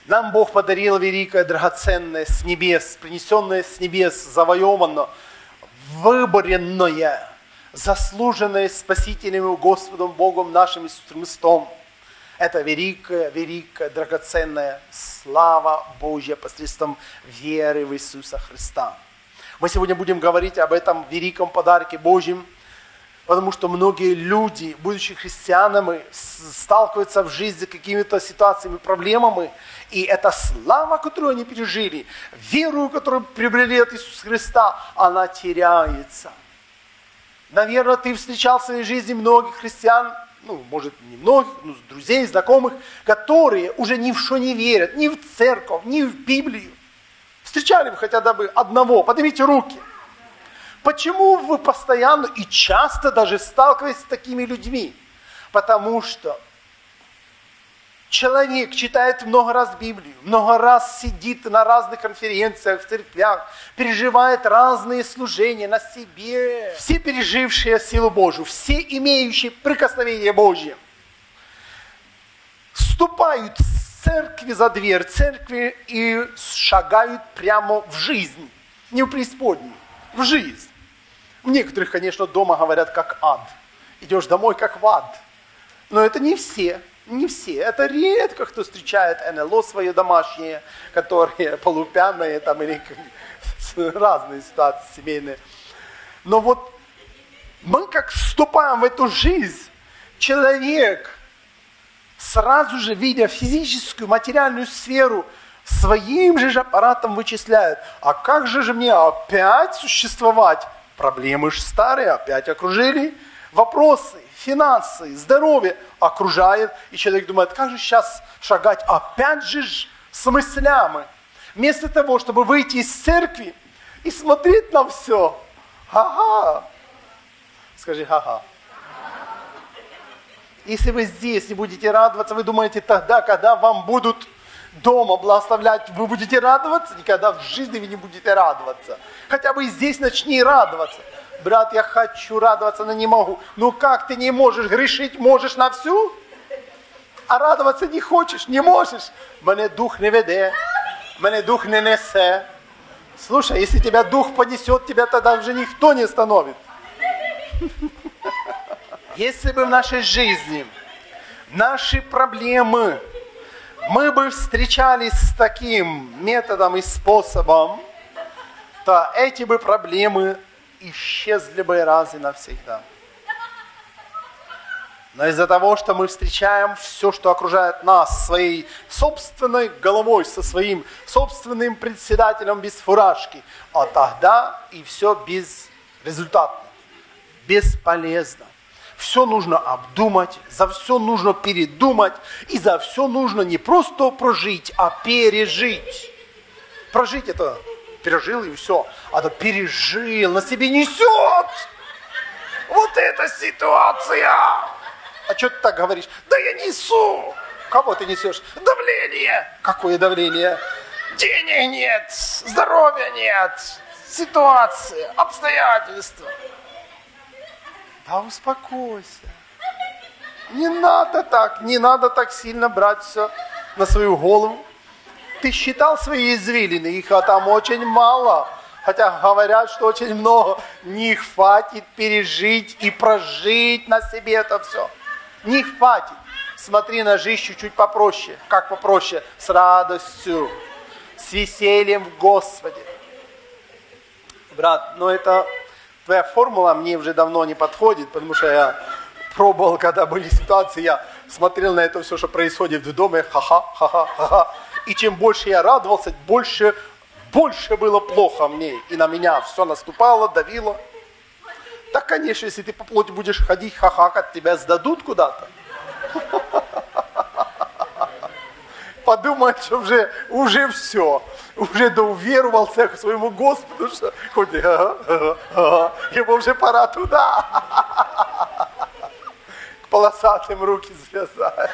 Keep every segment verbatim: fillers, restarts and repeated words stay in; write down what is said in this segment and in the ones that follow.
Нам Бог подарил великое, драгоценное с небес, принесенное с небес, завоеванное, выборенное, заслуженное Спасителем и Господом Богом нашим Иисусом Христом. Это великая, великая, драгоценная слава Божья посредством веры в Иисуса Христа. Мы сегодня будем говорить об этом великом подарке Божьем, потому что многие люди, будучи христианами, сталкиваются в жизни с какими-то ситуациями, проблемами, и эта слава, которую они пережили, веру, которую приобрели от Иисуса Христа, она теряется. Наверное, ты встречал в своей жизни многих христиан, ну, может, не многих, но друзей, знакомых, которые уже ни в что не верят, ни в церковь, ни в Библию. Встречали вы хотя бы одного? Поднимите руки. Почему вы постоянно и часто даже сталкиваетесь с такими людьми? Потому что человек читает много раз Библию, много раз сидит на разных конференциях, в церквях, переживает разные служения на себе. Все пережившие силу Божию, все имеющие прикосновение Божье, вступают в церкви за дверь церкви и шагают прямо в жизнь, не в преисподнюю, в жизнь. В некоторых, конечно, дома говорят, как ад. Идешь домой, как в ад. Но это не все. Не все. Это редко кто встречает эн эл о свое домашнее, которые полупьяные там, или разные ситуации семейные. Но вот мы как вступаем в эту жизнь, человек, сразу же видя физическую, материальную сферу, своим же аппаратом вычисляет. А как же же мне опять существовать? Проблемы же старые, опять окружили. Вопросы, финансы, здоровье окружает. И человек думает, как же сейчас шагать опять же с мыслями. Вместо того, чтобы выйти из церкви и смотреть на все. Ха-ха. Скажи ха-ха. Если вы здесь не будете радоваться, вы думаете, тогда, когда вам будут дома благословлять, вы будете радоваться? Никогда в жизни вы не будете радоваться. Хотя бы здесь начни радоваться. Брат, я хочу радоваться, но не могу. Ну как ты не можешь? Грешить можешь на всю? А радоваться не хочешь? Не можешь? Мене дух не веде. Мене дух не несе. Слушай, если тебя дух понесет, тебя тогда уже никто не остановит. Если бы в нашей жизни наши проблемы мы бы встречались с таким методом и способом, то эти бы проблемы исчезли бы раз и навсегда. Но из-за того, что мы встречаем все, что окружает нас, своей собственной головой, со своим собственным председателем без фуражки, а тогда и все безрезультатно, бесполезно. Все нужно обдумать, за все нужно передумать, и за все нужно не просто прожить, а пережить. Прожить это пережил и все, а то пережил, на себе несет. Вот эта ситуация. А что ты так говоришь? Да я несу. Кого ты несешь? Давление. Какое давление? Денег нет, здоровья нет, ситуация, обстоятельства. Да успокойся. Не надо так, не надо так сильно брать все на свою голову. Ты считал свои извилины, их там очень мало. Хотя говорят, что очень много. Не хватит пережить и прожить на себе это все. Не хватит. Смотри на жизнь чуть-чуть попроще. Как попроще? С радостью, с весельем в Господе. Брат, ну это... Твоя формула мне уже давно не подходит, потому что я пробовал, когда были ситуации, я смотрел на это все, что происходит в доме, ха-ха, ха-ха, ха-ха. И чем больше я радовался, больше, больше было плохо мне. И на меня все наступало, давило. Так, конечно, если ты по плоти будешь ходить, ха-ха, тебя сдадут куда-то. Подумать, что уже, уже все. Уже доуверовался к своему Господу, что хоть ага, ага, ага, ему уже пора туда. К полосатым руки связать.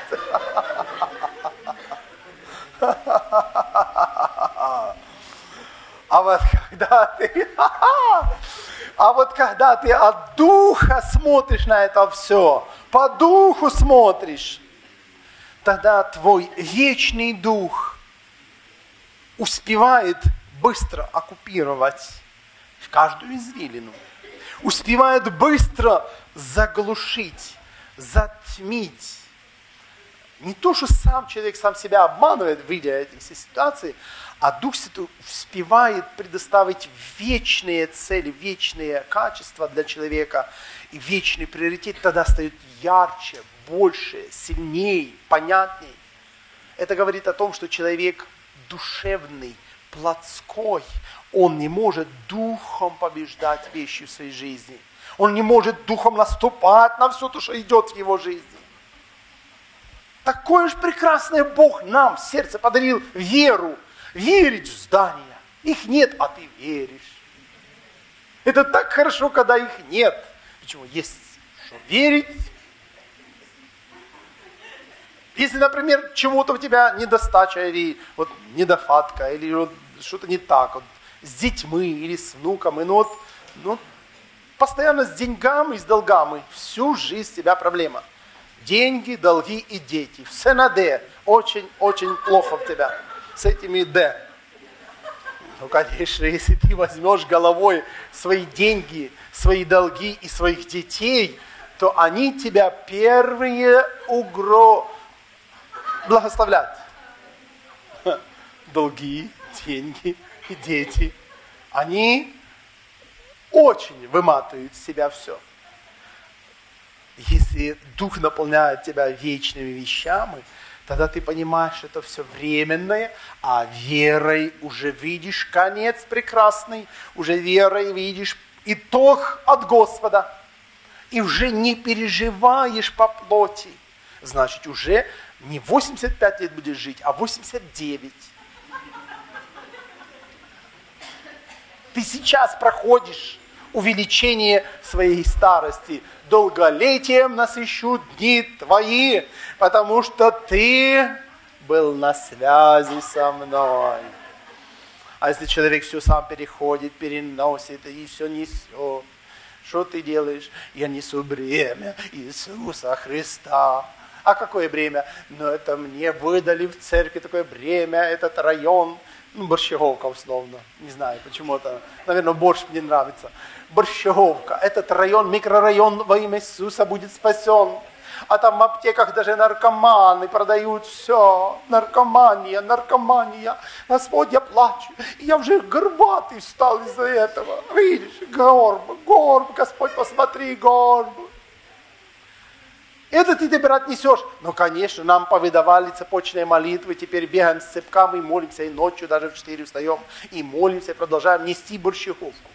А вот когда ты, а вот когда ты от духа смотришь на это все, по духу смотришь, тогда твой вечный дух успевает быстро оккупировать каждую извилину, успевает быстро заглушить, затмить. Не то, что сам человек сам себя обманывает, выйдя из этих ситуаций, а Дух Святой успевает предоставить вечные цели, вечные качества для человека, и вечный приоритет тогда стает ярче, больше, сильнее, понятней. Это говорит о том, что человек душевный, плотской, он не может духом побеждать вещи в своей жизни. Он не может духом наступать на все то, что идет в его жизни. Такое же прекрасное Бог нам в сердце подарил веру. Верить в здания. Их нет, а ты веришь. Это так хорошо, когда их нет. Почему? Есть что верить. Если, например, чего-то у тебя недостача, или вот недохватка, или вот что-то не так, вот, с детьми или с внуками, ну вот, ну, постоянно с деньгами и с долгами, всю жизнь у тебя проблема. Деньги, долги и дети. Все на «Д». Очень-очень плохо в тебя с этими «Д». Ну, конечно, если ты возьмешь головой свои деньги, свои долги и своих детей, то они тебя первые угро благословлять. Долги, деньги и дети. Они очень выматывают из себя все. Если Дух наполняет тебя вечными вещами, тогда ты понимаешь, что это все временное, а верой уже видишь конец прекрасный, уже верой видишь итог от Господа, и уже не переживаешь по плоти. Значит, уже не восемьдесят пять лет будешь жить, а восемьдесят девять. Ты сейчас проходишь увеличение своей старости. Долголетием насыщу дни твои, потому что ты был на связи со мной. А если человек все сам переходит, переносит и все несет, что ты делаешь? Я несу бремя Иисуса Христа. А какое бремя? Ну, это мне выдали в церкви такое бремя, этот район. Ну, Борщаговка условно. Не знаю, почему-то. Наверное, борщ мне нравится. Борщаговка. Этот район, микрорайон во имя Иисуса будет спасен. А там в аптеках даже наркоманы продают все. Наркомания, наркомания. Господь, я плачу. Я уже горбатый стал из-за этого. Видишь, горб, горб, Господь, посмотри, горб. Это ты, ты, брат, несешь. Ну, конечно, нам повидавали цепочные молитвы, теперь бегаем с цепками и молимся, и ночью даже в четыре встаем, и молимся, и продолжаем нести борщаговку.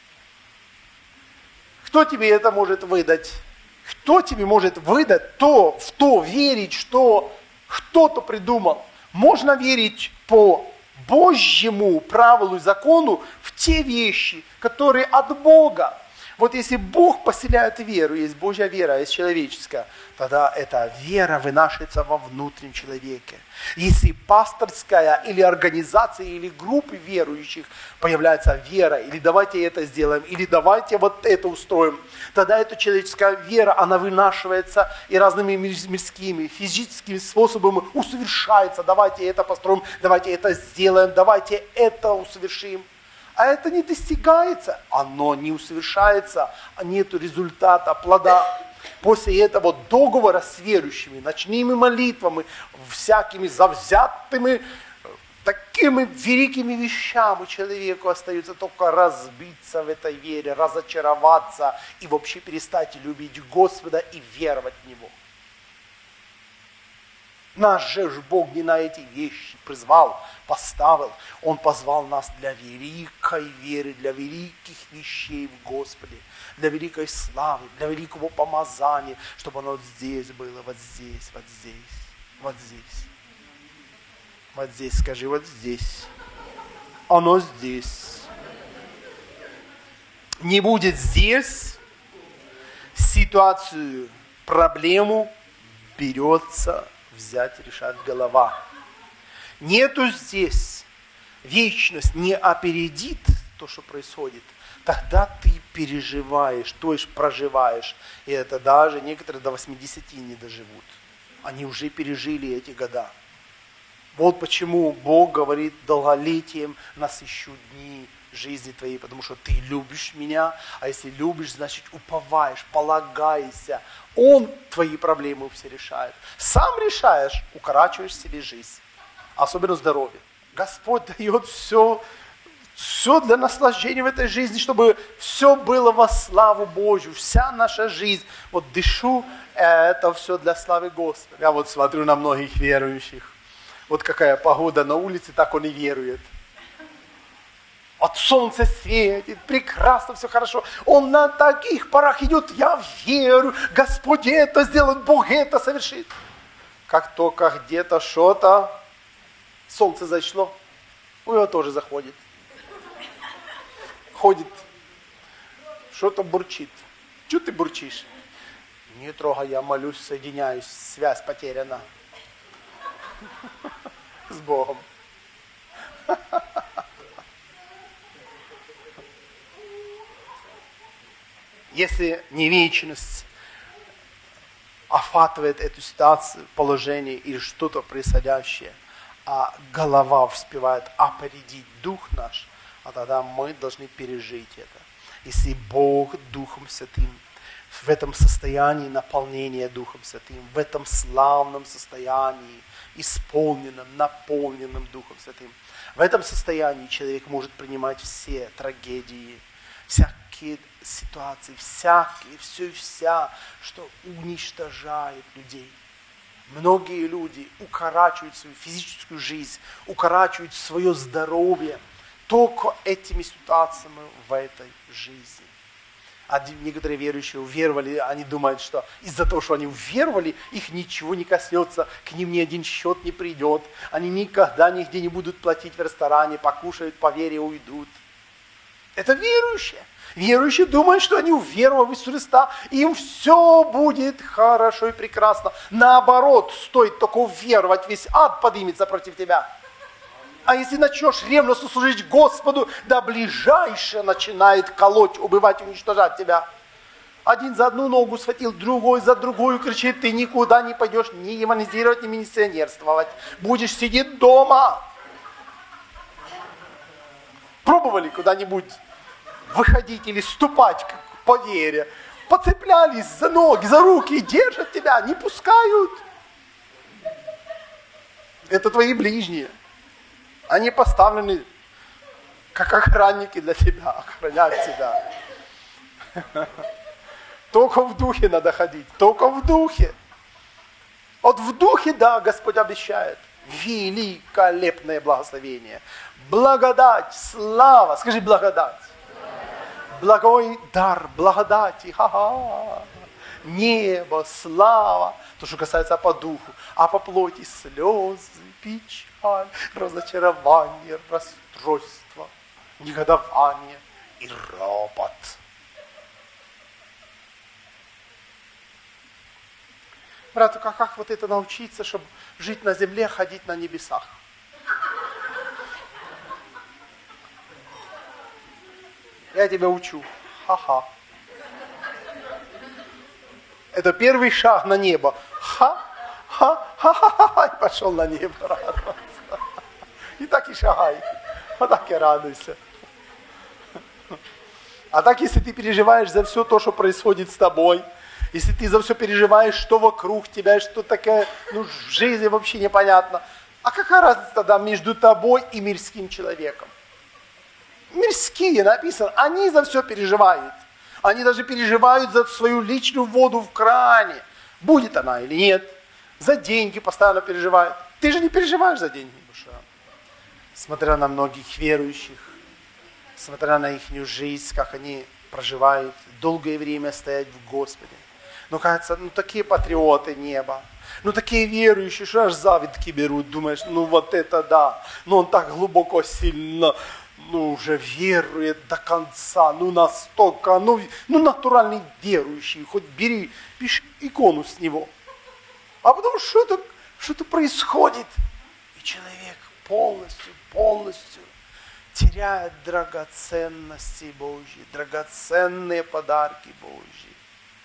Кто тебе это может выдать? Кто тебе может выдать то, в то верить, что кто-то придумал? Можно верить по Божьему правилу и закону в те вещи, которые от Бога. Вот если Бог поселяет веру, есть Божья вера, есть человеческая, тогда эта вера вынашивается во внутреннем человеке. Если пасторская или организация, или группы верующих появляется вера, или давайте это сделаем, или давайте вот это устроим, тогда эта человеческая вера, она вынашивается и разными мирскими, физическими способами усовершается. Давайте это построим, давайте это сделаем, давайте это усовершим. А это не достигается, оно не усовершается, нет результата, плода. После этого договора с верующими, ночными молитвами, всякими завзятыми, такими великими вещами человеку остается только разбиться в этой вере, разочароваться и вообще перестать любить Господа и веровать в Него. Нас же Бог не на эти вещи призвал, поставил. Он позвал нас для великой веры, для великих вещей в Господе, для великой славы, для великого помазания, чтобы оно вот здесь было, вот здесь, вот здесь, вот здесь. Вот здесь, скажи, вот здесь. Оно здесь. Не будет здесь, ситуацию, проблему берется взять, решать голова. Нету здесь, вечность не опередит то, что происходит, тогда ты переживаешь, то есть проживаешь. И это даже некоторые до восьмидесяти не доживут. Они уже пережили эти года. Вот почему Бог говорит: долголетием насыщу дни жизни твоей, потому что ты любишь меня, а если любишь, значит уповаешь, полагайся. Он твои проблемы все решает. Сам решаешь, укорачиваешь себе жизнь, особенно здоровье. Господь дает все, все для наслаждения в этой жизни, чтобы все было во славу Божью. Вся наша жизнь, вот дышу, это все для славы Господа. Я вот смотрю на многих верующих. Вот какая погода на улице, так он и верует. От солнца светит, прекрасно, все хорошо. Он на таких парах идет: я верю, Господь это сделает, Бог это совершит. Как только где-то что-то, солнце зашло, у него тоже заходит. Ходит, что-то бурчит. Чего ты бурчишь? Не трогай, я молюсь, соединяюсь, связь потеряна с Богом. Если не вечность охватывает эту ситуацию, положение или что-то происходящее, а голова успевает опередить дух наш, а тогда мы должны пережить это. Если Бог Духом Святым, в этом состоянии наполнения Духом Святым, в этом славном состоянии, исполненном, наполненном Духом Святым, в этом состоянии человек может принимать все трагедии, всякие ситуации, всякие, все и вся, что уничтожает людей. Многие люди укорачивают свою физическую жизнь, укорачивают свое здоровье только этими ситуациями в этой жизни. А некоторые верующие уверовали, они думают, что из-за того, что они уверовали, их ничего не коснется, к ним ни один счет не придет, они никогда нигде не будут платить в ресторане, покушают, по вере уйдут. Это верующие. Верующие думают, что они уверовали в Иисуса Христа, и им все будет хорошо и прекрасно. Наоборот, стоит только уверовать, весь ад поднимется против тебя. А если начнешь ревностно служить Господу, да ближайшее начинает колоть, убивать, уничтожать тебя. Один за одну ногу схватил, другой за другую кричит: ты никуда не пойдешь ни евангелизировать, ни миссионерствовать. Будешь сидеть дома. Пробовали куда-нибудь выходить или ступать по вере? Поцеплялись за ноги, за руки, держат тебя, не пускают. Это твои ближние. Они поставлены как охранники для тебя, охранять тебя. Только в духе надо ходить, только в духе. Вот в духе, да, Господь обещает великолепное благословение. Благодать, слава, скажи благодать. Благой дар благодати, ха-ха. Небо, слава, то, что касается по духу, а по плоти слезы, печаль, разочарование, расстройство, негодование и ропот. Брат, как, как вот это научиться, чтобы жить на земле, ходить на небесах? Я тебя учу. Ха-ха. Это первый шаг на небо. Ха-ха-ха-ха-ха. И пошел на небо радоваться. И так и шагай. Вот так и радуйся. А так, если ты переживаешь за все то, что происходит с тобой, если ты за все переживаешь, что вокруг тебя, что такое, ну, в жизни вообще непонятно. А какая разница тогда между тобой и мирским человеком? Мирские, написано, они за все переживают. Они даже переживают за свою личную воду в кране. Будет она или нет. За деньги постоянно переживают. Ты же не переживаешь за деньги, душа. Смотря на многих верующих, смотря на их жизнь, как они проживают, долгое время стоять в Господе. Ну, кажется, ну такие патриоты неба. Ну, такие верующие, что аж завидки берут. Думаешь, ну вот это да. Ну, он так глубоко, сильно... ну, уже верует до конца, ну, настолько, ну, ну, натуральный верующий, хоть бери, пиши икону с него. А потом что-то, что-то происходит, и человек полностью, полностью теряет драгоценности Божьи, драгоценные подарки Божьи.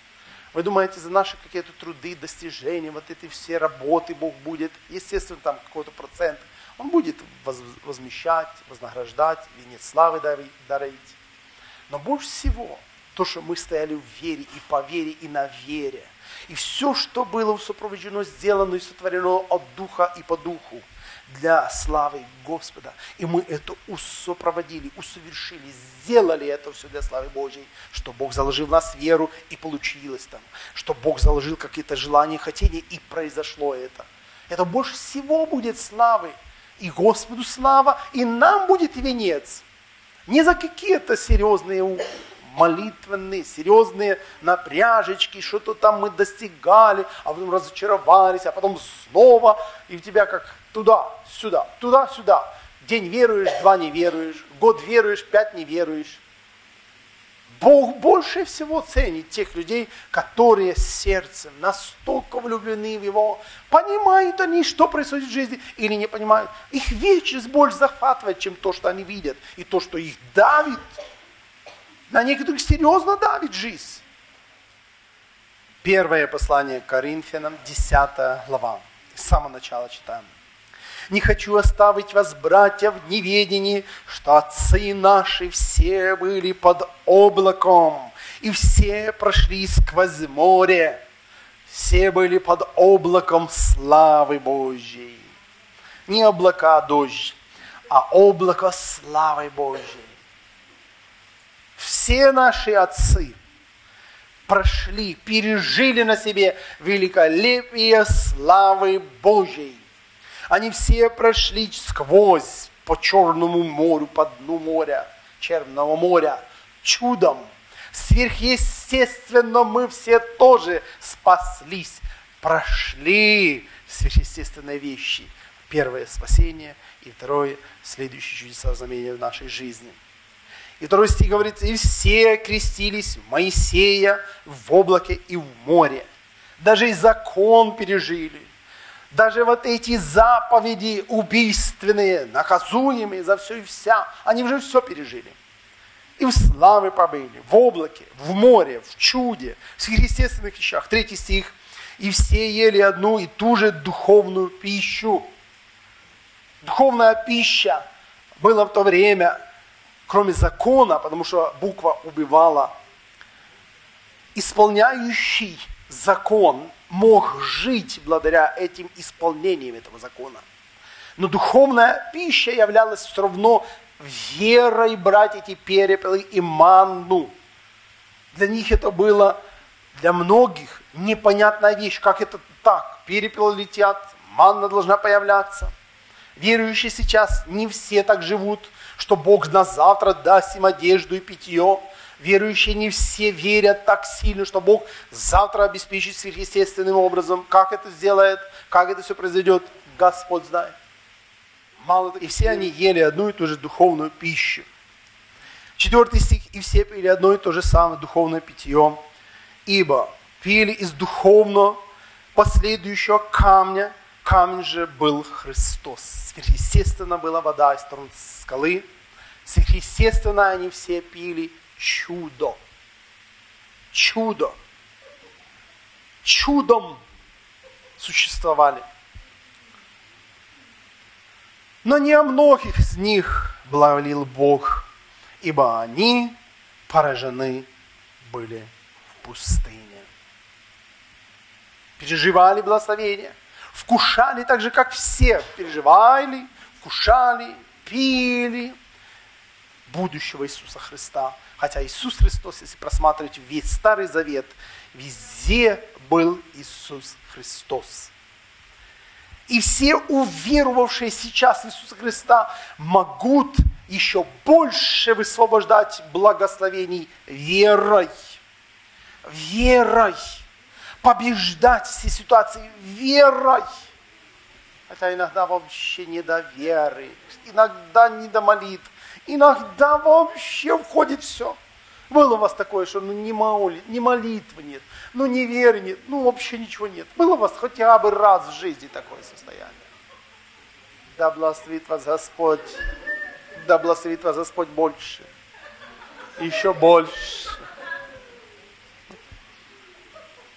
Вы думаете, за наши какие-то труды, достижения, вот эти все работы Бог будет, естественно, там какой-то процент, Он будет возмещать, вознаграждать, венец славы дарить. Но больше всего, то, что мы стояли в вере, и по вере, и на вере. И все, что было сопровождено, сделано и сотворено от Духа и по Духу, для славы Господа. И мы это усопроводили, усовершили, сделали это все для славы Божьей, что Бог заложил в нас веру, и получилось там. Что Бог заложил какие-то желания, хотения, и произошло это. Это больше всего будет славы. И Господу слава, и нам будет венец. Не за какие-то серьезные молитвенные, серьезные напряжечки, что-то там мы достигали, а потом разочаровались, а потом снова, и у тебя как туда-сюда, туда-сюда. День веруешь, два не веруешь, год веруешь, пять не веруешь. Бог больше всего ценит тех людей, которые сердцем настолько влюблены в Его, понимают они, что происходит в жизни, или не понимают. Их вечность больше захватывает, чем то, что они видят, и то, что их давит. На некоторых серьезно давит жизнь. Первое послание к Коринфянам, десятая глава. С самого начала читаем. «Не хочу оставить вас, братья, в неведении, что отцы наши все были под облаком, и все прошли сквозь море, все были под облаком славы Божьей». Не облака, а дождь, а облако славы Божьей. Все наши отцы прошли, пережили на себе великолепие славы Божьей. Они все прошли сквозь по Черному морю, по дну моря, Черного моря, чудом. Сверхъестественно мы все тоже спаслись, прошли сверхъестественные вещи. Первое – спасение, и второе – следующие чудеса знамения в нашей жизни. И второй стих говорит: «И все крестились в Моисея в облаке и в море». Даже и закон пережили. Даже вот эти заповеди убийственные, наказуемые за все и вся, они уже все пережили. И в славе побыли, в облаке, в море, в чуде, в сверхъестественных вещах. Третий стих. «И все ели одну и ту же духовную пищу». Духовная пища была в то время, кроме закона, потому что буква убивала, исполняющий закон мог жить благодаря этим исполнениям этого закона. Но духовная пища являлась все равно верой брать эти перепелы и манну. Для них это было, для многих, непонятная вещь, как это так. Перепелы летят, манна должна появляться. Верующие сейчас не все так живут, что Бог на завтра даст им одежду и питье. Верующие не все верят так сильно, что Бог завтра обеспечит сверхъестественным образом. Как это сделает, как это все произойдет, Господь знает. Мало того, и все они ели одну и ту же духовную пищу. Четвертый стих. «И все пили одно и то же самое духовное питье, ибо пили из духовного последующего камня, камень же был Христос». Сверхъестественно была вода из сторон скалы. Сверхъестественно они все пили чудо. Чудо. Чудом существовали. Но не о многих из них благоволил Бог, ибо они поражены были в пустыне. Переживали благословение, вкушали так же, как все. Переживали, вкушали, пили будущего Иисуса Христа. Хотя Иисус Христос, если просматривать весь Старый Завет, везде был Иисус Христос. И все уверовавшие сейчас в Иисуса Христа могут еще больше высвобождать благословений верой. Верой. Побеждать все ситуации верой. Хотя иногда вообще не до веры, иногда не до молитв, иногда вообще входит все. Было у вас такое, что ну, ни, моли, ни молитвы нет, ну ни веры нет, ну вообще ничего нет. Было у вас хотя бы раз в жизни такое состояние? Да благословит вас Господь, да благословит вас Господь больше, еще больше.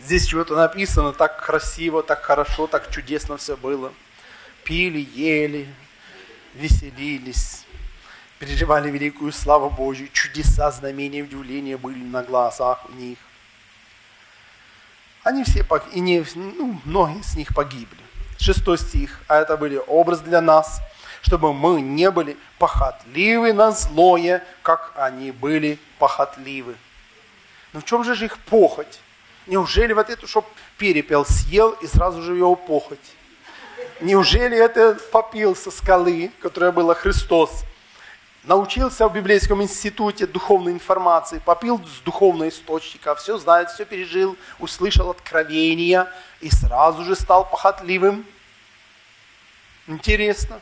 Здесь чего-то написано, так красиво, так хорошо, так чудесно все было. Пили, ели, веселились, переживали великую славу Божью, чудеса, знамения, удивления были на глазах у них. Они все, и не, ну, многие из них погибли. Шестой стих, а это были образ для нас, чтобы мы не были похотливы на злое, как они были похотливы. Но в чем же их похоть? Неужели вот это, чтоб перепел съел и сразу же его похоть? Неужели это попил со скалы, которая была Христос, научился в библейском институте духовной информации, попил с духовного источника, все знает, все пережил, услышал откровения и сразу же стал похотливым? Интересно.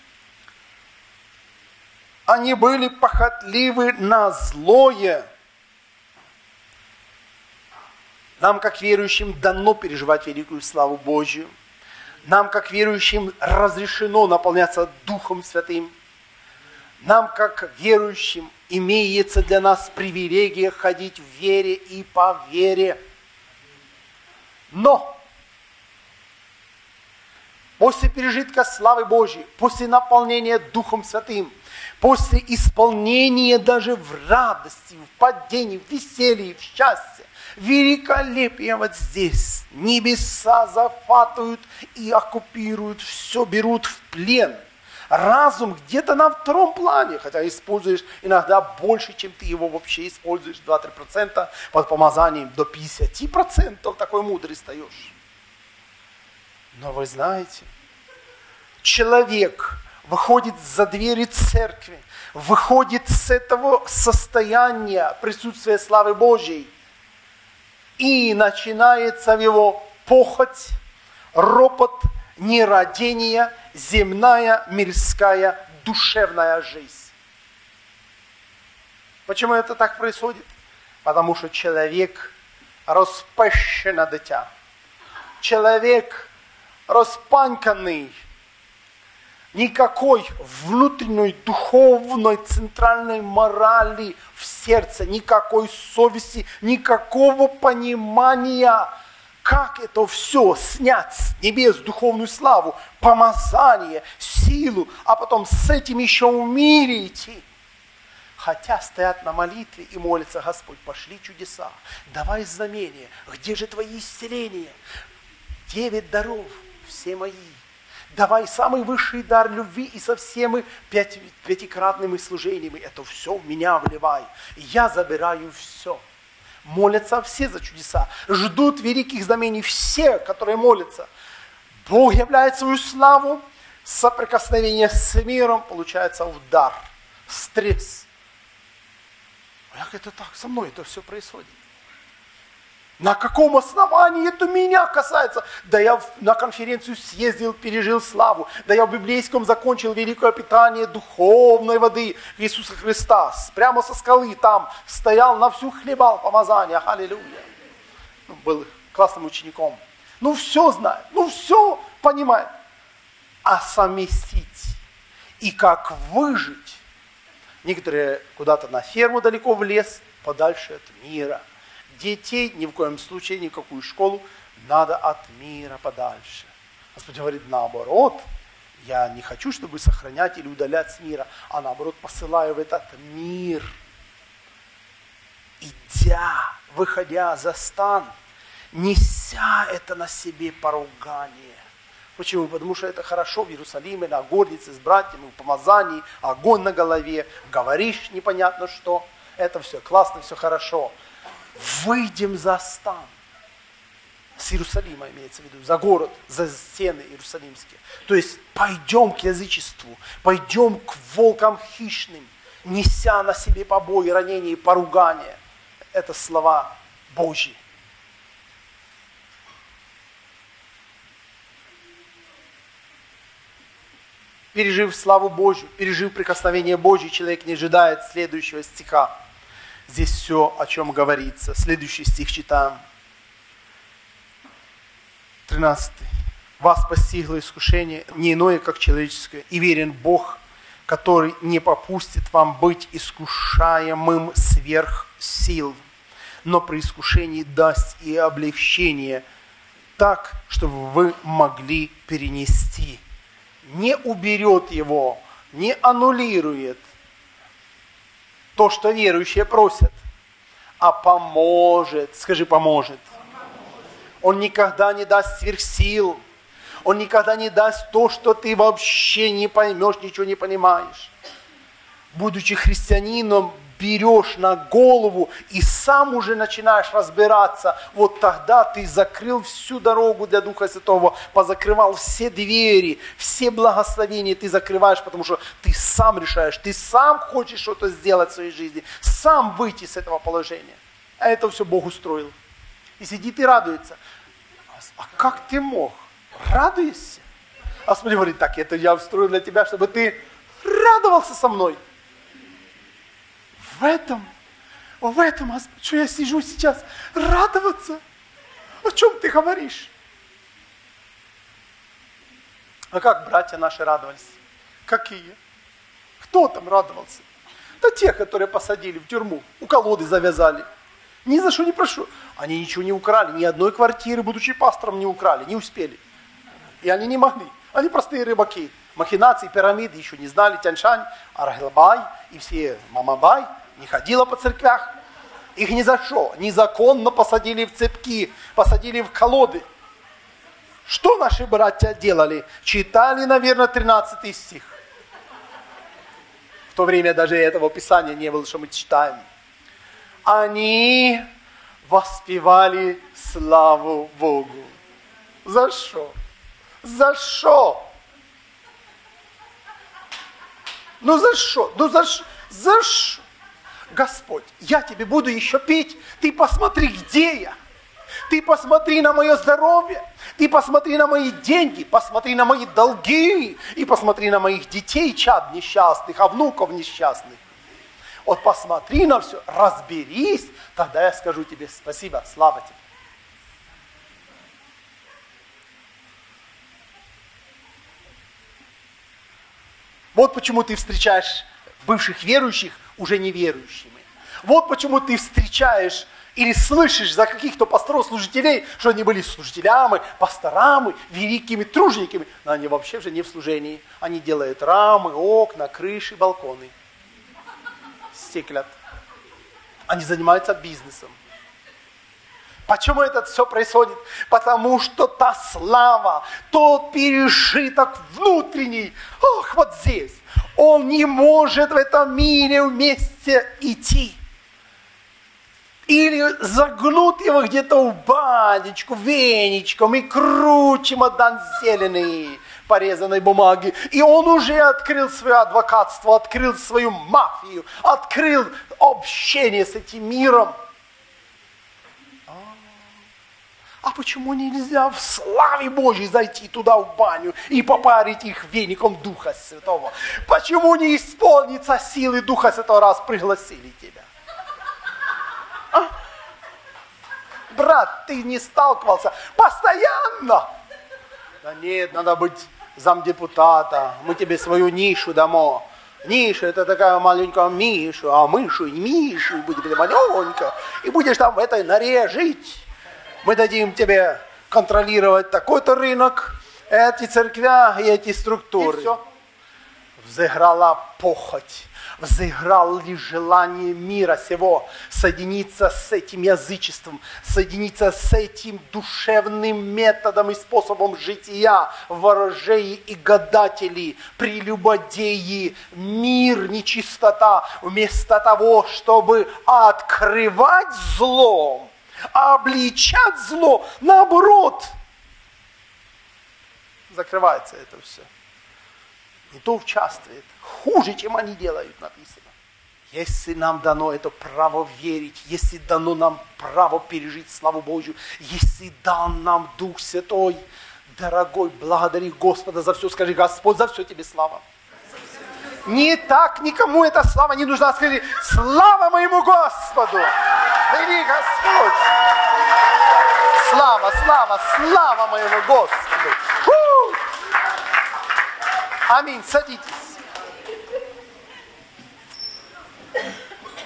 Они были похотливы на злое. Нам, как верующим, дано переживать великую славу Божью. Нам, как верующим, разрешено наполняться Духом Святым. Нам, как верующим, имеется для нас привилегия ходить в вере и по вере. Но после пережитка славы Божьей, после наполнения Духом Святым, после исполнения даже в радости, в падении, в веселье, в счастье, великолепие вот здесь. Небеса захватывают и оккупируют, все берут в плен. Разум где-то на втором плане, хотя используешь иногда больше, чем ты его вообще используешь, два-три процента, под помазанием до пятьдесят процентов такой мудрый стаешь. Но вы знаете, человек выходит за двери церкви, выходит с этого состояния присутствия славы Божьей, и начинается в его похоть, ропот, нерадение, земная, мирская, душевная жизнь. Почему это так происходит? Потому что человек распущено дитя. Человек распаньканный. Никакой внутренней, духовной, центральной морали в сердце, никакой совести, никакого понимания, как это все снять с небес, духовную славу, помазание, силу, а потом с этим еще в мире идти. Хотя стоят на молитве и молятся: Господь, пошли чудеса, давай знамения, где же твои исцеления? Девять даров, все мои. Давай самый высший дар любви и со всеми пять, пятикратными служениями. Это все в меня вливай. Я забираю все. Молятся все за чудеса. Ждут великих знамений все, которые молятся. Бог являет свою славу. Соприкосновение с миром, получается удар, стресс. Как это так? Со мной это все происходит. На каком основании это меня касается? Да я на конференцию съездил, пережил славу. Да я в библейском закончил великое питание духовной воды Иисуса Христа. Прямо со скалы там стоял, на всю хлебал помазание. Аллилуйя. Ну, был классным учеником. Ну все знает, ну все понимает. А совместить и как выжить. Некоторые куда-то на ферму далеко в лес, подальше от мира. Детей ни в коем случае, никакую школу, надо от мира подальше. Господь говорит, наоборот, я не хочу, чтобы сохранять или удалять с мира, а наоборот посылаю в этот мир. Идя, выходя за стан, неся это на себе поругание. Почему? Потому что это хорошо в Иерусалиме, на горнице с братьями, в помазании, огонь на голове, говоришь непонятно что. Это все классно, все хорошо. Выйдем за стан. С Иерусалима имеется в виду, за город, за стены иерусалимские. То есть пойдем к язычеству, пойдем к волкам хищным, неся на себе побои, ранения и поругания. Это слова Божьи. Пережив славу Божью, пережив прикосновение Божье, человек не ожидает следующего стиха. Здесь все, о чем говорится. Следующий стих читаем. тринадцатый. Вас постигло искушение, не иное, как человеческое, и верен Бог, который не попустит вам быть искушаемым сверх сил, но при искушении даст и облегчение, так, чтобы вы могли перенести. Не уберет его, не аннулирует то, что верующие просят, а поможет. Скажи, поможет. Он никогда не даст сверхсил. Он никогда не даст то, что ты вообще не поймешь, ничего не понимаешь. Будучи христианином, берешь на голову и сам уже начинаешь разбираться. Вот тогда ты закрыл всю дорогу для Духа Святого, позакрывал все двери, все благословения ты закрываешь, потому что ты сам решаешь, ты сам хочешь что-то сделать в своей жизни, сам выйти с этого положения. А это все Бог устроил. И сидит и радуется. А как ты мог? Радуешься? А смотри, говорит, так, это я устроил для тебя, чтобы ты радовался со мной. В этом, в этом, что я сижу сейчас, радоваться. О чем ты говоришь? А как братья наши радовались? Какие? Кто там радовался? Да те, которые посадили в тюрьму, у колоды завязали. Ни за что не прошу. Они ничего не украли, ни одной квартиры, будучи пастором, не украли, не успели. И они не могли. Они простые рыбаки. Махинации, пирамиды еще не знали. Тяньшань, Арахилбай и все Мамабай не ходила по церквях. Их ни за что. Незаконно посадили в цепки, посадили в колоды. Что наши братья делали? Читали, наверное, тринадцатый стих. В то время даже этого писания не было, что мы читаем. Они воспевали славу Богу. За что? За что? Ну за что? Ну за что? За что? Господь, я тебе буду еще петь. Ты посмотри, где я. Ты посмотри на мое здоровье. Ты посмотри на мои деньги. Посмотри на мои долги. И посмотри на моих детей, чад несчастных, а внуков несчастных. Вот посмотри на все, разберись. Тогда я скажу тебе спасибо, слава тебе. Вот почему ты встречаешь бывших верующих уже неверующими. Вот почему ты встречаешь или слышишь за каких-то пасторов, служителей, что они были служителями, пасторами, великими тружениками, но они вообще уже не в служении. Они делают рамы, окна, крыши, балконы. Стеклят. Они занимаются бизнесом. Почему это все происходит? Потому что та слава, тот пережиток внутренний, ох, вот здесь, он не может в этом мире вместе идти. Или загнут его где-то в банечку, веничком, и крут чемодан зеленый, порезанной бумаги. И он уже открыл свое адвокатство, открыл свою мафию, открыл общение с этим миром. А почему нельзя в славе Божьей зайти туда в баню и попарить их веником Духа Святого? Почему не исполнится силы Духа Святого, раз пригласили тебя? А? Брат, ты не сталкивался постоянно? Да нет, надо быть замдепутата. Мы тебе свою нишу дамо. Ниша, это такая маленькая Мишу, а мышу и Мишу, и будет маленько, и будешь там в этой норе жить. Мы дадим тебе контролировать такой-то рынок, эти церквя и эти структуры. И все. Взыграла похоть, взыграло ли желание мира сего соединиться с этим язычеством, соединиться с этим душевным методом и способом жития, ворожеи и гадателей, прелюбодеи, мир, нечистота, вместо того, чтобы открывать зло, а обличать зло, наоборот, закрывается это все. И то участвует. Хуже, чем они делают, написано. Если нам дано это право верить, если дано нам право пережить славу Божью, если дан нам Дух Святой, дорогой, благодари Господа за все. Скажи, Господь, за все тебе слава. Не так никому эта слава не нужна. Скажи, слава моему Господу! Вели Господь! Слава, слава, слава моему Господу! Фу! Аминь, садитесь.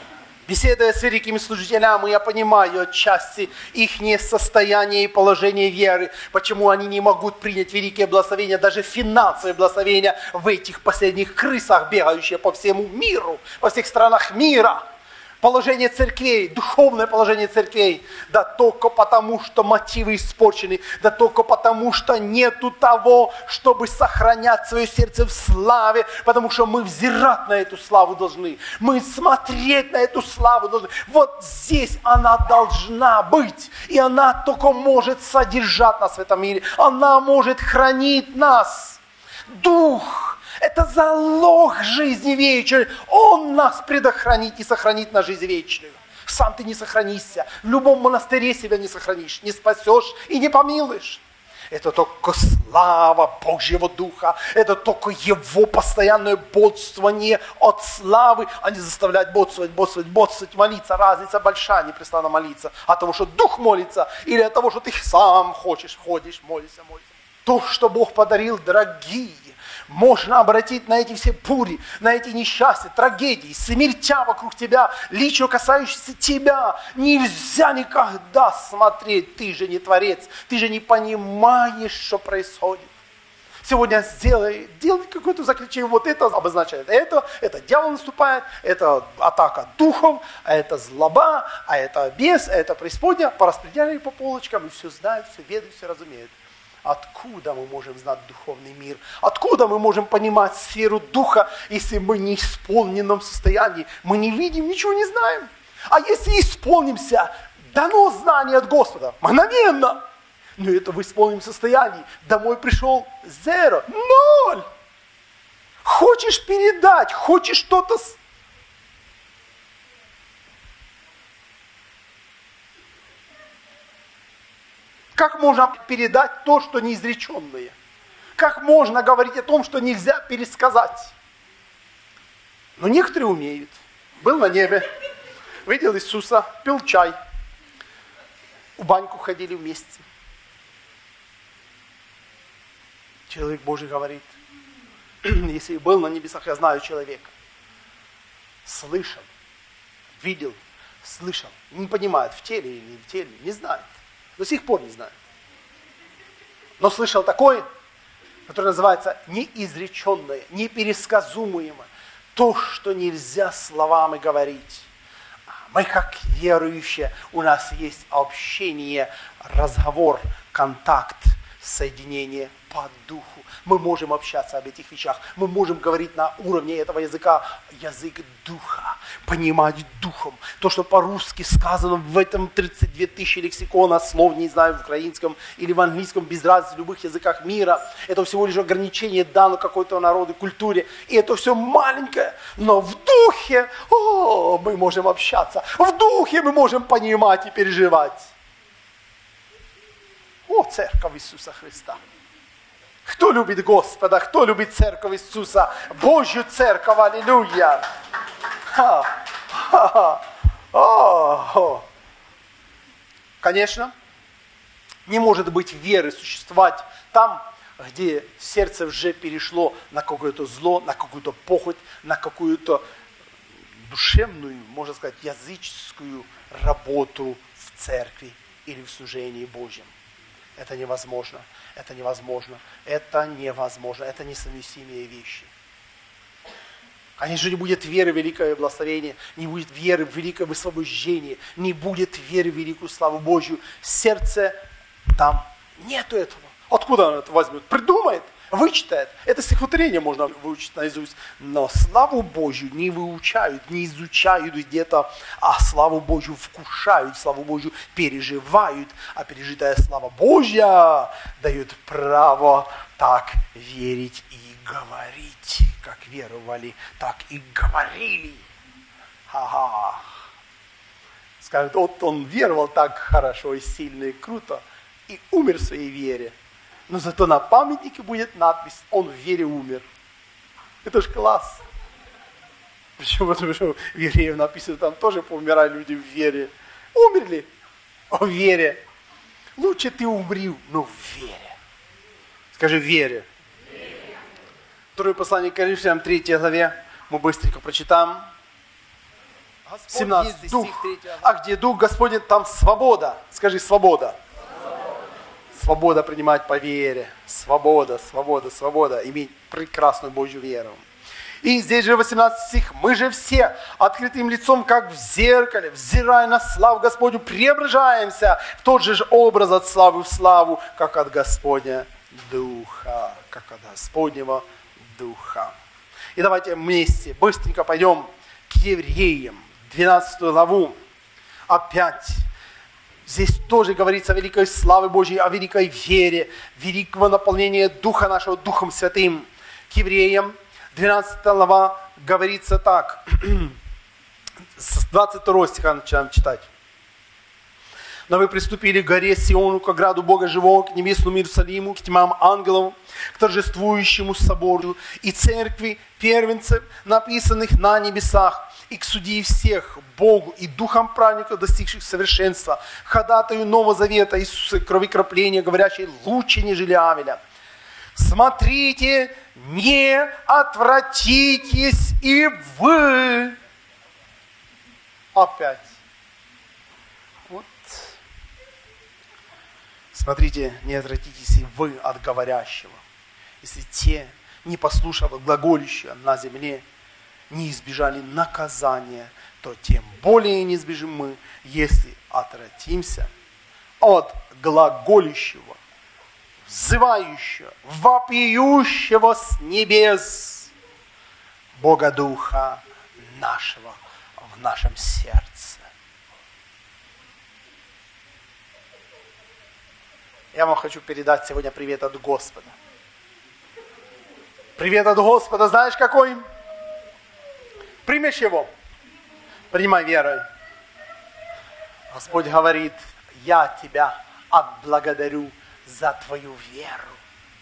Беседуя с великими служителями, я понимаю отчасти их состояние и положение веры, почему они не могут принять великие благословения, даже финансовые благословения в этих последних крысах, бегающие по всему миру, во всех странах мира. Положение церквей, духовное положение церквей, да только потому, что мотивы испорчены, да только потому, что нету того, чтобы сохранять свое сердце в славе, потому что мы взирать на эту славу должны, мы смотреть на эту славу должны. Вот здесь она должна быть, и она только может содержать нас в этом мире, она может хранить нас. Дух. Это залог жизни вечной. Он нас предохранит и сохранит на жизнь вечную. Сам ты не сохранишься. В любом монастыре себя не сохранишь, не спасешь и не помилуешь. Это только слава Божьего Духа. Это только Его постоянное бодствование от славы, а не заставлять бодствовать, бодствовать, бодствовать, молиться. Разница большая, непрестанно молиться. От того, что Дух молится, или от того, что ты сам хочешь, ходишь, молишься, молишься. То, что Бог подарил, дорогие, можно обратить на эти все бури, на эти несчастья, трагедии, смертя вокруг тебя, лично касающиеся тебя. Нельзя никогда смотреть, ты же не творец, ты же не понимаешь, что происходит. Сегодня сделай, делай какое-то заключение, вот это обозначает это, это дьявол наступает, это атака духов, а это злоба, а это бес, а это преисподня, пораспределяли по полочкам, и все знают, все ведают, все разумеют. Откуда мы можем знать духовный мир? Откуда мы можем понимать сферу духа, если мы не в исполненном состоянии? Мы не видим, ничего не знаем. А если исполнимся, дано знание от Господа, мгновенно. Но это в исполненном состоянии. Домой пришел зеро, ноль. Хочешь передать, хочешь что-то... Как можно передать то, что неизреченное? Как можно говорить о том, что нельзя пересказать? Но некоторые умеют. Был на небе, видел Иисуса, пил чай, в баньку ходили вместе. Человек Божий говорит, если был на небесах, я знаю человека. Слышал, видел, слышал. Не понимает, в теле или не в теле, не знает. До сих пор не знаю. Но слышал такое, которое называется неизреченное, непересказуемое. То, что нельзя словами говорить. Мы, как верующие, у нас есть общение, разговор, контакт, соединение по духу. Мы можем общаться об этих вещах. Мы можем говорить на уровне этого языка, язык духа, понимать духом. То, что по-русски сказано в этом тридцать две тысячи лексикона слов, не знаю, в украинском или в английском, без разницы, в любых языках мира. Это всего лишь ограничение дано какой-то народу, культуре. И это все маленькое, но в духе о, мы можем общаться. В духе мы можем понимать и переживать. О, церковь Иисуса Христа! Кто любит Господа, кто любит церковь Иисуса, Божью церковь, аллилуйя! Ха, ха, ха. Конечно, не может быть веры существовать там, где сердце уже перешло на какое-то зло, на какую-то похоть, на какую-то душевную, можно сказать, языческую работу в церкви или в служении Божьем. Это невозможно, это невозможно, это невозможно, это несовместимые вещи. Конечно, не будет веры в великое благословение, не будет веры в великое высвобождение, не будет веры в великую славу Божью. Сердце там нету этого. Откуда он это возьмет? Придумает, вычитает. Это стихотворение можно выучить наизусть. Но славу Божью не выучают, не изучают где-то, а славу Божью вкушают, славу Божью переживают. А пережитая слава Божья дает право так верить и говорить. Как веровали, так и говорили. Ха-ха. Скажут, вот он веровал так хорошо и сильно и круто, и умер в своей вере. Но зато на памятнике будет надпись: он в вере умер. Это ж класс. Почему? Потому что в евреев написано, там тоже поумирали люди в вере. Умерли в вере. Лучше ты умри, но в вере. Скажи, в вере. Второе послание к Коринфянам, третьей главе. Мы быстренько прочитаем. семнадцать. Дух. А где Дух Господень, там свобода. Скажи, свобода. Свобода принимать по вере. Свобода, свобода, свобода. Иметь прекрасную Божью веру. И здесь же восемнадцатый стих. Мы же все открытым лицом, как в зеркале, взирая на славу Господню, преображаемся в тот же образ от славы в славу, как от Господня Духа. Как от Господнего Духа. И давайте вместе быстренько пойдем к Евреям, двенадцатую главу. Опять здесь тоже говорится о великой славе Божьей, о великой вере, великого наполнения Духа нашего Духом Святым. К Евреям, двенадцатая глава, говорится так. С двадцать второго стиха начинаем читать. Но вы приступили к горе Сиону, к ограду Бога Живого, к небесному Иерусалиму, к тьмам ангелов, к торжествующему собору и церкви первенцев, написанных на небесах, и к судьи всех, Богу и духам праведников, достигших совершенства, ходатаю Нового Завета, Иисуса, кровекропления, говорящей лучше, нежели Авеля. Смотрите, не отвратитесь и вы. Опять. Вот. Смотрите, не отвратитесь и вы от говорящего. Если те, не послушав глаголющего на земле, не избежали наказания, то тем более не избежим мы, если отвратимся от глаголющего, взывающего, вопиющего с небес Бога Духа нашего в нашем сердце. Я вам хочу передать сегодня привет от Господа. Привет от Господа, знаешь какой? Примешь его? Принимай верой. Господь говорит, я тебя отблагодарю за твою веру.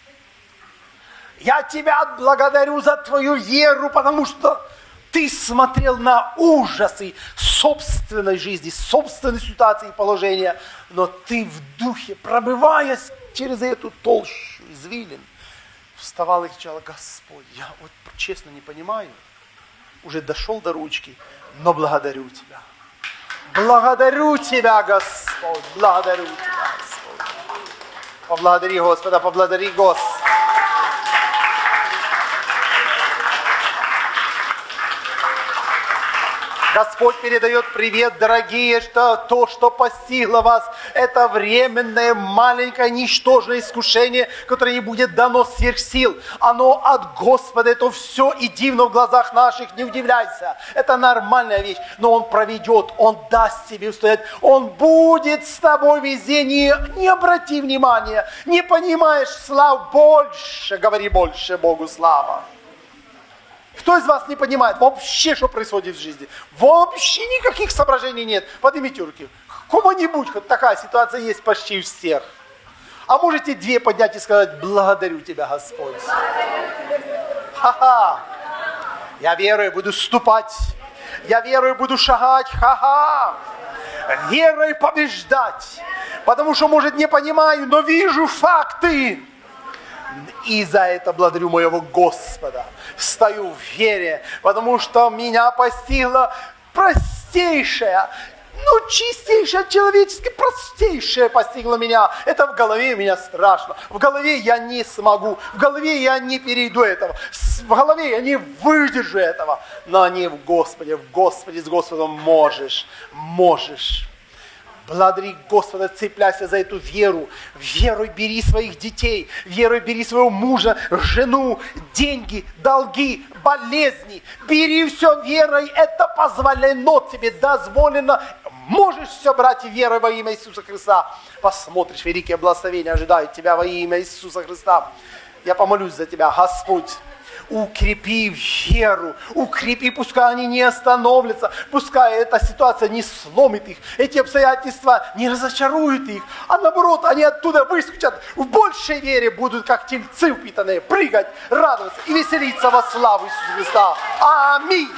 Я тебя отблагодарю за твою веру, потому что ты смотрел на ужасы собственной жизни, собственной ситуации и положения, но ты в духе, пробивая через эту толщу извилин, вставал и кричал: Господь, я вот честно не понимаю, уже дошел до ручки, но благодарю Тебя. Благодарю Тебя, Господь, благодарю Тебя, Господь. Поблагодари Господа, поблагодари Господа. Господь передает привет, дорогие, что то, что постигло вас, это временное, маленькое, ничтожное искушение, которое не будет дано сверх сил. Оно от Господа, это все и дивно в глазах наших, не удивляйся. Это нормальная вещь, но Он проведет, Он даст тебе устоять. Он будет с тобой везде, не, не обрати внимания, не понимаешь, слав больше, говори больше Богу слава. Кто из вас не понимает вообще, что происходит в жизни? Вообще никаких соображений нет. Поднимите руки. Кому-нибудь хоть такая ситуация есть почти у всех. А можете две поднять и сказать: благодарю Тебя, Господь. Ха-ха. Я верою буду ступать. Я верою буду шагать. Ха-ха. Верой побеждать. Потому что, может, не понимаю, но вижу факты. И за это благодарю моего Господа. Стою в вере, потому что меня постигла простейшая, ну, чистейшая, человеческая, простейшая постигла меня. Это в голове у меня страшно. В голове я не смогу, в голове я не перейду этого, в голове я не выдержу этого. Но не в Господе, в Господе, с Господом можешь, можешь. Благодари Господа, цепляйся за эту веру. Верой бери своих детей, верой бери своего мужа, жену, деньги, долги, болезни. Бери все верой, это позволено тебе, дозволено. Можешь все брать верой во имя Иисуса Христа. Посмотришь, великие благословения ожидают тебя во имя Иисуса Христа. Я помолюсь за тебя, Господь. Укрепи веру, укрепи, пускай они не остановятся, пускай эта ситуация не сломит их, эти обстоятельства не разочаруют их, а наоборот, они оттуда выскочат в большей вере, будут как тельцы упитанные, прыгать, радоваться и веселиться во славу Иисуса Христа. Аминь.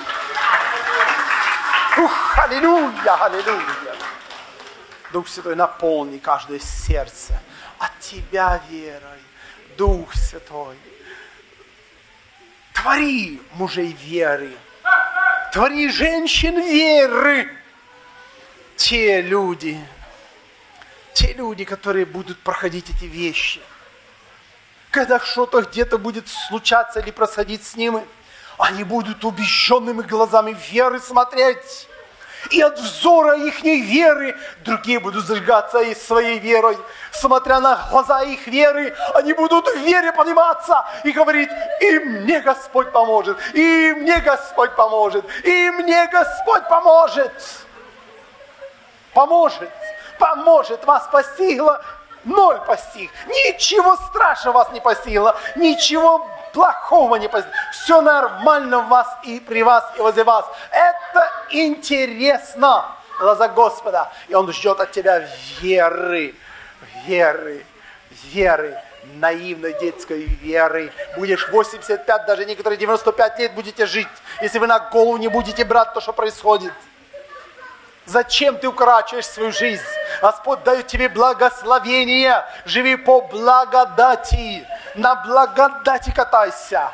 Ух, аллилуйя, аллилуйя. Дух Святой, наполни каждое сердце от Тебя верой, Дух Святой. Твори мужей веры. Твори женщин веры. Те люди, те люди, которые будут проходить эти вещи. Когда что-то где-то будет случаться или происходить с ними, они будут убежденными глазами веры смотреть. И от взора их веры другие будут зажигаться и своей верой. Смотря на глаза их веры, они будут в вере подниматься и говорить: и мне Господь поможет, и мне Господь поможет, и мне Господь поможет. Поможет, поможет. Вас постигло, ноль постиг. Ничего страшного вас не постигло, ничего плохого не постигло. Все нормально в вас и при вас, и возле вас. Это интересно в глазах Господа. И Он ждет от тебя веры, веры, веры, наивной детской веры. Будешь восемьдесят пять, даже некоторые девяносто пять лет будете жить, если вы на голову не будете брать то, что происходит. Зачем ты укорачиваешь свою жизнь? Господь дает тебе благословение. Живи по благодати. На благодати катайся.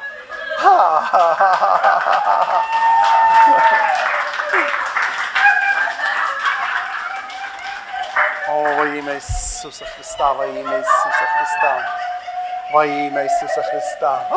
О, во имя Иисуса Христа, во имя Иисуса Христа. Во имя Иисуса Христа.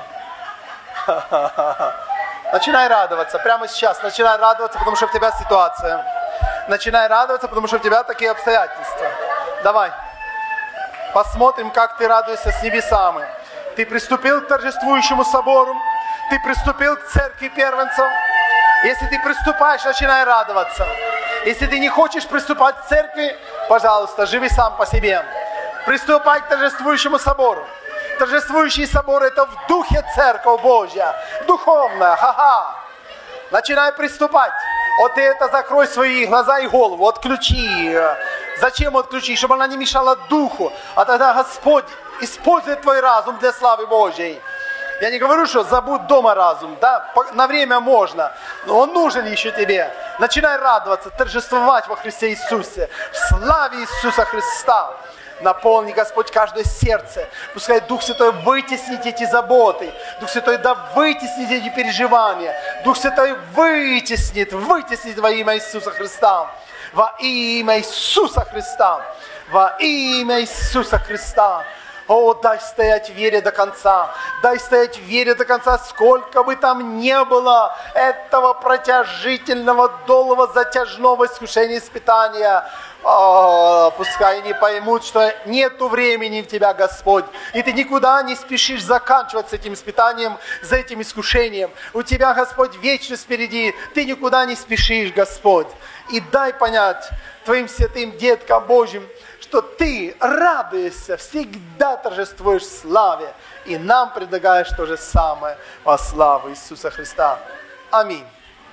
Начинай радоваться. Прямо сейчас начинай радоваться, потому что у тебя ситуация. Начинай радоваться, потому что у тебя такие обстоятельства. Давай. Посмотрим, как ты радуешься с небесами. Ты приступил к торжествующему собору. Ты приступил к церкви первенцев. Если ты приступаешь, начинай радоваться. Если ты не хочешь приступать к церкви, пожалуйста, живи сам по себе. Приступай к торжествующему собору. Торжествующий собор — это в духе церковь Божья. Духовная, ха-ха. Начинай приступать. Вот ты это закрой свои глаза и голову, отключи. Зачем отключи? Чтобы она не мешала духу. А тогда Господь использует твой разум для славы Божьей. Я не говорю, что забудь дома разум, да, на время можно, но он нужен еще тебе. Начинай радоваться, торжествовать во Христе Иисусе, в славе Иисуса Христа. Наполни, Господь, каждое сердце. Пускай Дух Святой вытеснит эти заботы. Дух Святой да вытеснит эти переживания. Дух Святой вытеснит, вытеснит во имя Иисуса Христа. Во имя Иисуса Христа. Во имя Иисуса Христа. О, дай стоять в вере до конца. Дай стоять в вере до конца, сколько бы там не было этого протяжительного, долгого, затяжного искушения, испытания. О, пускай они поймут, что нету времени в тебя, Господь. И ты никуда не спешишь заканчивать с этим испытанием, за этим искушением. У тебя, Господь, вечность впереди. Ты никуда не спешишь, Господь. И дай понять твоим святым деткам Божьим, что ты радуешься, всегда торжествуешь в славе. И нам предлагаешь то же самое во славу Иисуса Христа. Аминь.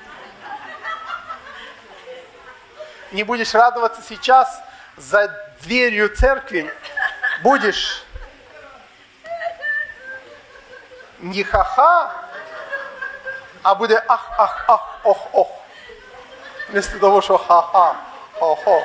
Не будешь радоваться сейчас за дверью церкви, будешь не ха-ха, а будет ах-ах-ах, ох-ох. Вместо того, что ха-ха, хо-хо.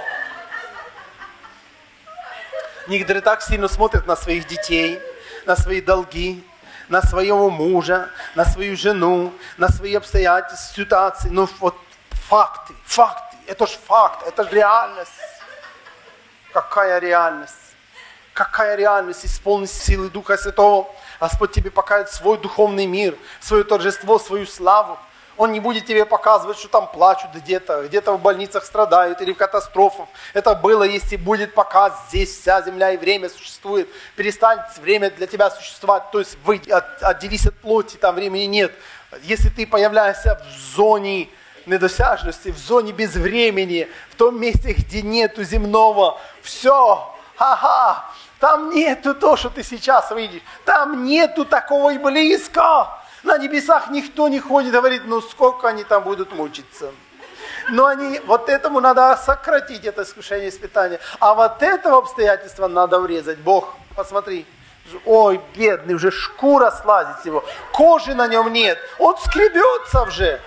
Некоторые так сильно смотрят на своих детей, на свои долги, на своего мужа, на свою жену, на свои обстоятельства, ситуации. Ну вот факты, факты. Это ж факт, это ж реальность. Какая реальность? Какая реальность? Исполнить силы Духа Святого. Господь тебе покажет свой духовный мир, свое торжество, свою славу. Он не будет тебе показывать, что там плачут где-то, где-то в больницах страдают или в катастрофах. Это было, если будет показ, здесь вся земля и время существует. Перестань время для тебя существовать, то есть выйди, от, отделись от плоти, там времени нет. Если ты появляешься в зоне недосяжности, в зоне безвремени, в том месте, где нету земного, все, ха-ха, там нету то, что ты сейчас видишь, там нету такого и близко. На небесах никто не ходит, говорит, ну сколько они там будут мучиться. Но они, вот этому надо сократить это искушение, испытание, а вот этого обстоятельства надо урезать. Бог, посмотри, ой, бедный, уже шкура слазит с его, кожи на нем нет, он скребется уже.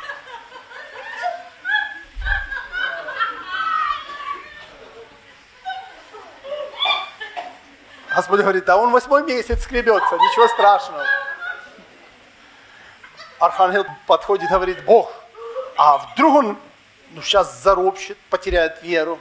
Господь говорит, а он восьмой месяц скребется, ничего страшного. Архангел подходит и говорит, Бог, А вдруг он, ну, сейчас заропщит, потеряет веру.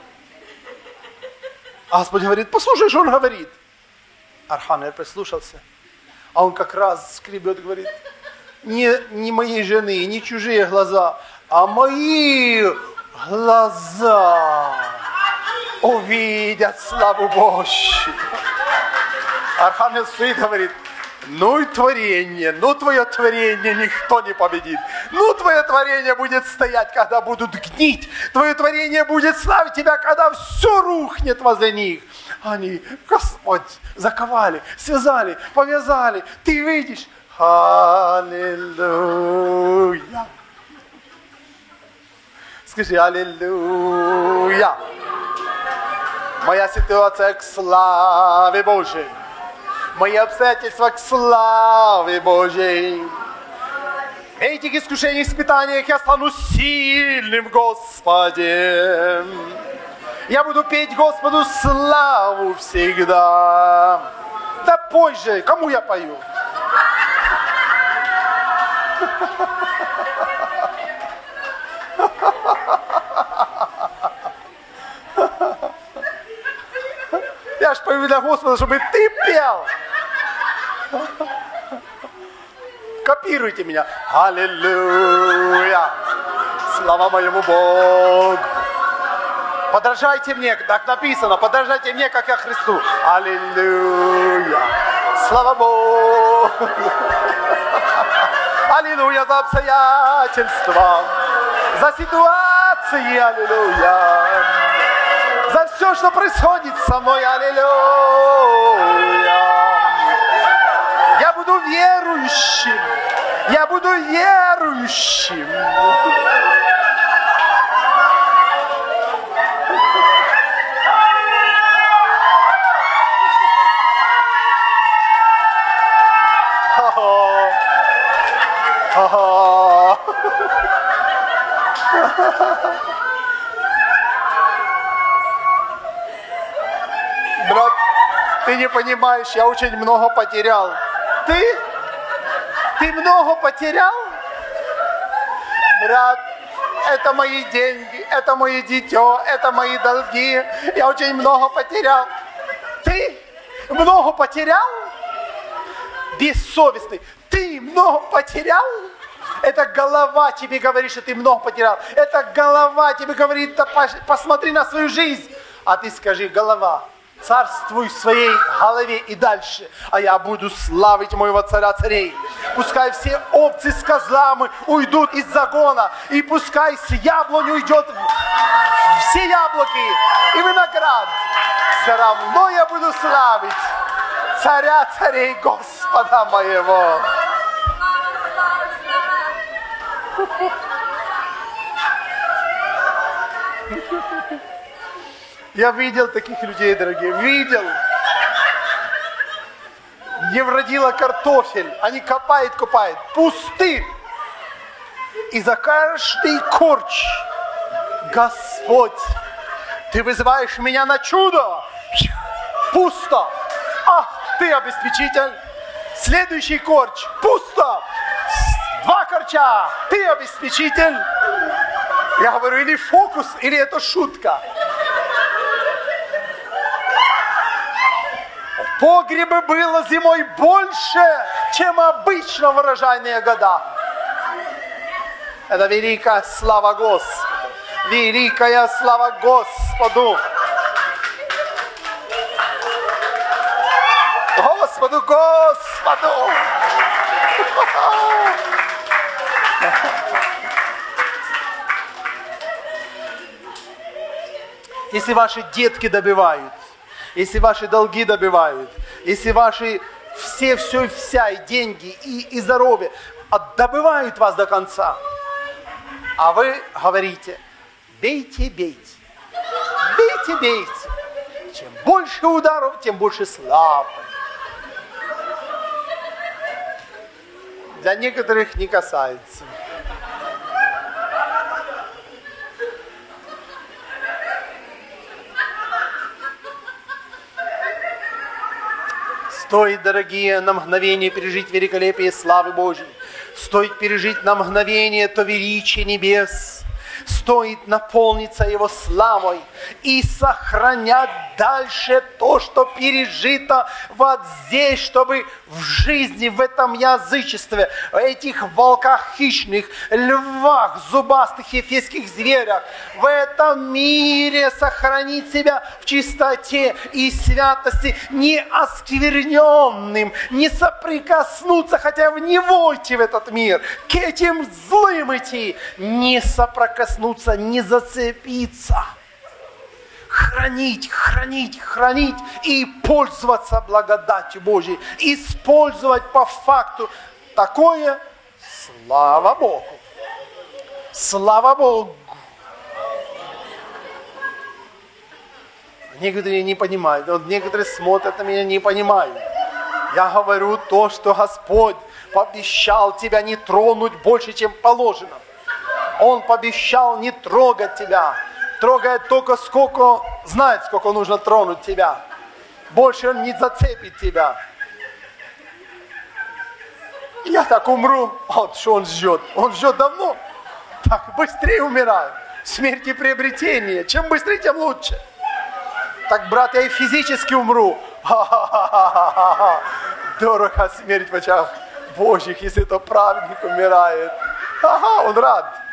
А Господь говорит, послушай, что он говорит. Архангел прислушался. А он как раз скребет, говорит, не, не моей жены, не чужие глаза, а мои глаза увидят славу Божью. Архангел стоит и говорит, ну и творение, ну твое творение никто не победит. Ну твое творение будет стоять, когда будут гнить. Твое творение будет славить тебя, когда все рухнет возле них. Они, Господь, заковали, связали, повязали. Ты видишь? Аллилуйя. Скажи, аллилуйя. Моя ситуация к славе Божьей. Мои обстоятельства к славе Божьей. В этих искушениях, испытаниях я стану сильным в Господе. Я буду петь Господу славу всегда. Да пой же, кому я пою? Я ж пою для Господа, чтобы ты пел. Копируйте меня. Аллилуйя. Слава моему Богу. Подражайте мне, так написано. Подражайте мне, как я Христу. Аллилуйя. Слава Богу. Аллилуйя за обстоятельства. За ситуации. Аллилуйя. За все, что происходит со мной. Аллилуйя. Я буду верующим. Я буду верующим. Брат, ты не понимаешь, я очень много потерял. Ты? Ты много потерял? Брат, это мои деньги, это мои дитё, это мои долги. Я очень много потерял. Ты много потерял? Бессовестный. Ты много потерял? Это голова тебе говорит, что ты много потерял. Это голова тебе говорит, да посмотри на свою жизнь. А ты скажи, голова, царствуй в своей голове и дальше, а я буду славить моего царя царей. Пускай все овцы с козлами уйдут из загона, и пускай с яблони уйдет все яблоки и виноград. Все равно я буду славить царя царей Господа моего. Я видел таких людей, дорогие, видел. Не вродила картофель, они копают, копают, пусты. И за каждый корч, Господь, ты вызываешь меня на чудо. Пусто. Ах, ты обеспечитель. Следующий корч, пусто. Два корча, ты обеспечитель. Я говорю, или фокус, или это шутка. Погреба было зимой больше, чем обычно в урожайные года. Это великая слава Господу. Великая слава Господу. Господу, Господу. Если ваши детки добивают, если ваши долги добивают, если ваши все, все, вся, и деньги, и, и здоровье добивают вас до конца, а вы говорите, бейте, бейте, бейте, бейте. Чем больше ударов, тем больше славы. Для некоторых не касается. Стоит, дорогие, на мгновение пережить великолепие славы Божьей. стоит пережить на мгновение то величие небес, стоит наполниться Его славой и сохранять дальше то, что пережито вот здесь, чтобы в жизни, в этом язычестве, в этих волках хищных, львах, зубастых ефесских зверях, в этом мире сохранить себя в чистоте и святости, не оскверненным, не соприкоснуться, хотя вы не войти в этот мир, к этим злым идти, не соприкоснуться, не зацепиться. Хранить, хранить, хранить и пользоваться благодатью Божьей. Использовать по факту такое, слава Богу. Слава Богу. Некоторые не понимают. Вот некоторые смотрят на меня, не понимают. Я говорю то, что Господь пообещал тебя не тронуть больше, чем положено. Он пообещал не трогать тебя. Трогает только сколько, знает, сколько нужно тронуть тебя. Больше Он не зацепит тебя. Я так умру. Вот что Он ждет. Он ждет давно. Так, быстрее умираю. Смерть и приобретение. Чем быстрее, тем лучше. Так, брат, я и физически умру. Ха-ха-ха-ха-ха. Дорого смерть в очах Божьих, если это праведник умирает. Ага, он рад.